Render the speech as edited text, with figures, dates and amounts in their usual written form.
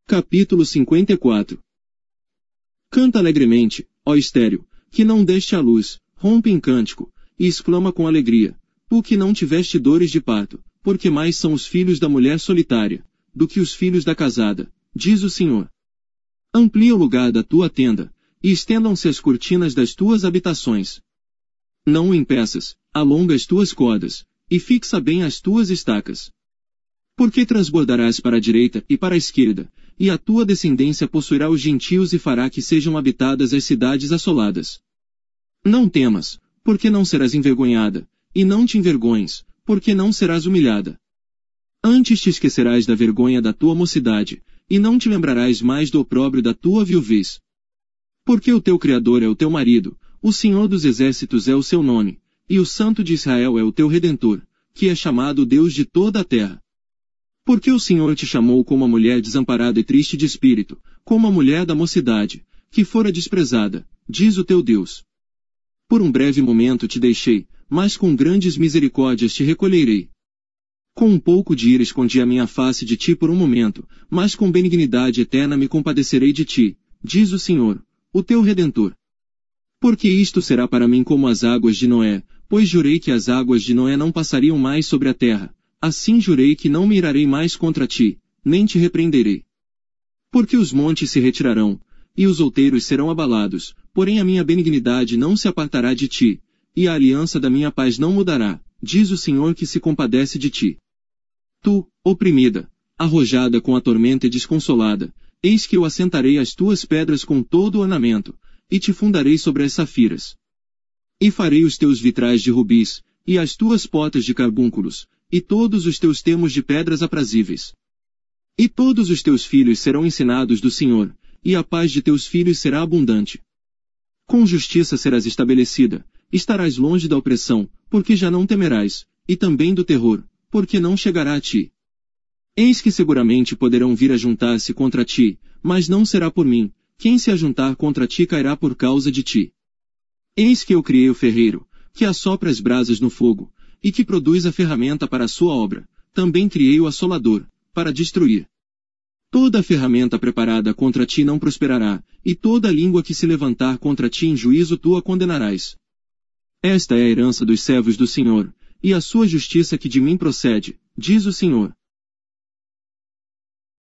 Capítulo 54. Canta alegremente, ó estéril, que não deste à luz, rompe em cântico, e exclama com alegria, tu que não tiveste dores de parto, porque mais são os filhos da mulher solitária, do que os filhos da casada, diz o Senhor. Amplia o lugar da tua tenda, e estendam-se as cortinas das tuas habitações. Não o impeças, alonga as tuas cordas, e fixa bem as tuas estacas. Porque transbordarás para a direita e para a esquerda, e a tua descendência possuirá os gentios e fará que sejam habitadas as cidades assoladas. Não temas, porque não serás envergonhada, e não te envergonhes, porque não serás humilhada. Antes te esquecerás da vergonha da tua mocidade, e não te lembrarás mais do opróbrio da tua viuvez. Porque o teu Criador é o teu marido, o Senhor dos exércitos é o seu nome, e o Santo de Israel é o teu Redentor, que é chamado Deus de toda a terra. Porque o Senhor te chamou como a mulher desamparada e triste de espírito, como a mulher da mocidade, que fora desprezada, diz o teu Deus. Por um breve momento te deixei, mas com grandes misericórdias te recolherei. Com um pouco de ira escondi a minha face de ti por um momento, mas com benignidade eterna me compadecerei de ti, diz o Senhor, o teu Redentor. Porque isto será para mim como as águas de Noé, pois jurei que as águas de Noé não passariam mais sobre a terra, assim jurei que não me irarei mais contra ti, nem te repreenderei. Porque os montes se retirarão, e os outeiros serão abalados, porém a minha benignidade não se apartará de ti, e a aliança da minha paz não mudará, diz o Senhor que se compadece de ti. Tu, oprimida, arrojada com a tormenta e desconsolada, eis que eu assentarei as tuas pedras com todo o ornamento, e te fundarei sobre as safiras. E farei os teus vitrais de rubis, e as tuas portas de carbúnculos, e todos os teus termos de pedras aprazíveis. E todos os teus filhos serão ensinados do Senhor, e a paz de teus filhos será abundante. Com justiça serás estabelecida, estarás longe da opressão, porque já não temerás, e também do terror, porque não chegará a ti. Eis que seguramente poderão vir a juntar-se contra ti, mas não será por mim, quem se ajuntar contra ti cairá por causa de ti. Eis que eu criei o ferreiro, que assopra as brasas no fogo, e que produz a ferramenta para a sua obra, também criei o assolador, para destruir. Toda a ferramenta preparada contra ti não prosperará, e toda língua que se levantar contra ti em juízo tu a condenarás. Esta é a herança dos servos do Senhor, e a sua justiça que de mim procede, diz o Senhor.